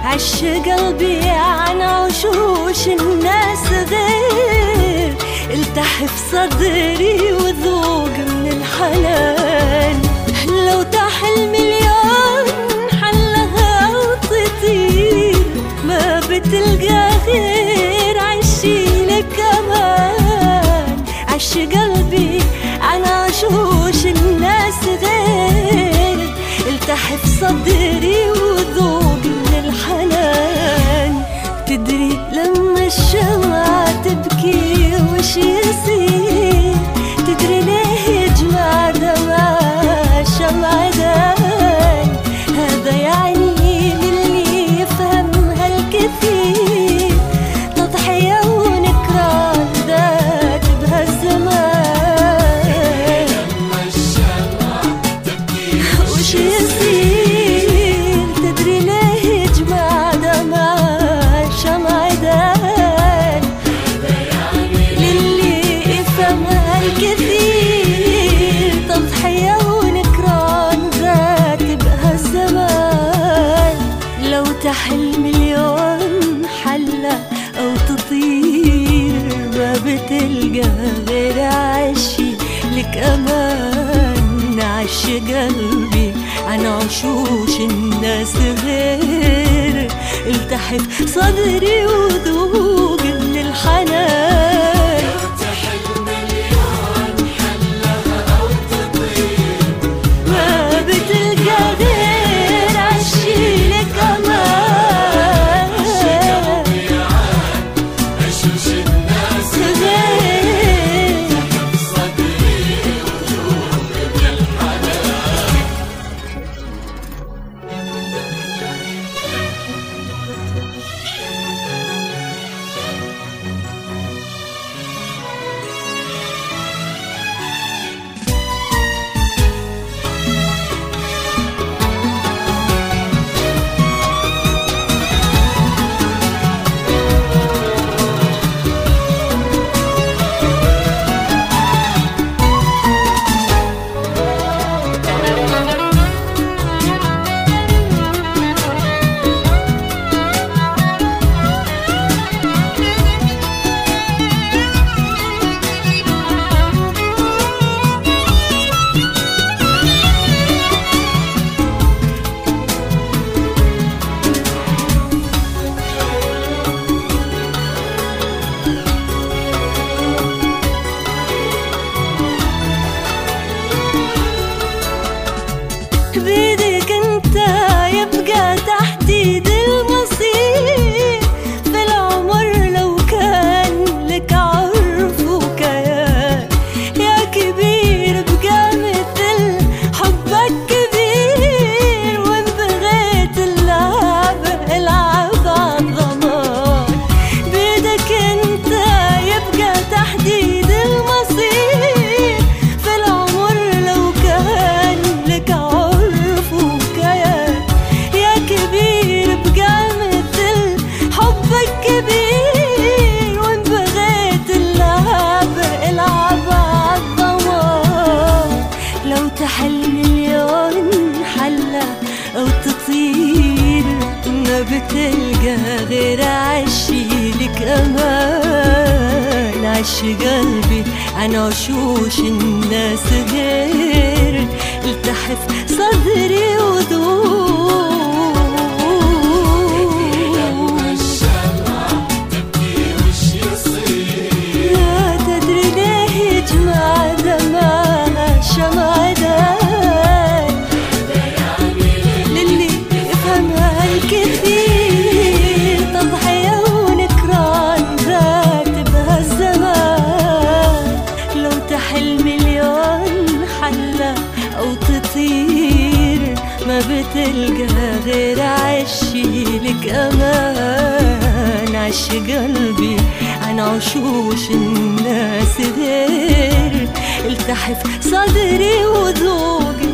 عش قلبي عن عشوش الناس غير، التحف صدري وذوق من الحنان. لو تحل مليون حلها وتطير، ما بتلقى غير عشي لك امان. عش قلبي عن عشوش الناس غير، التحف صدري وذوق من الحنان. تدري لما الشمعة تبكي وش يصير؟ تدري ليه يجمع دمع شمع دان؟ هذا يعني للي يفهم هالكثير، تضحية ونكران ذات بهالزمان. لما الشمعة تبكي وش يصير؟ تدري ليه يجمع دمع شمع دان؟ للي يفهم هالكثير، تضحية ونكران ذات بهالزمان. لو تحل مليون حلة أو تطير، ما بتلقى غير عشي لك أمان. عش قلبي عن عشوش الناس غير، التحف صدري وذوق من الحنان. تحل مليون حلها أو تطير، ما بتلقى غير عشي لك أمان. عشوش الناس غير صدري وذوق من الحنان. بيدك انت يبقى تحديد المصير في العمر، لو كان لك عرف وكيان. يا كبير بقى مثل حبك كبير، وان بغيت اللعب العب عالضمان. بيدك انت يبقى تحديد المصير في العمر، لو كان لك عرف وكيان. يا كبير بقى مثل حبك كبير، وان بغيت اللعب العب عالضمان. لو تحل مليون حلة أو تطير، ما بتلقى غير عشي لك أمان. عش قلبي عن عشوش الناس غير، التحف صدري وذوق. لما الشمعة تبكي وش يصير؟ لا تدري ليه يجمع دمع شمع دان؟ للي يفهم هالكثير، تضحية ونكران ذات بهالزمان. لو تحل مليون حلة أو تطير، ما بتلقى غير عشي لك أمان. عش قلبي عن عشوش الناس غير، التحف صدري وذوق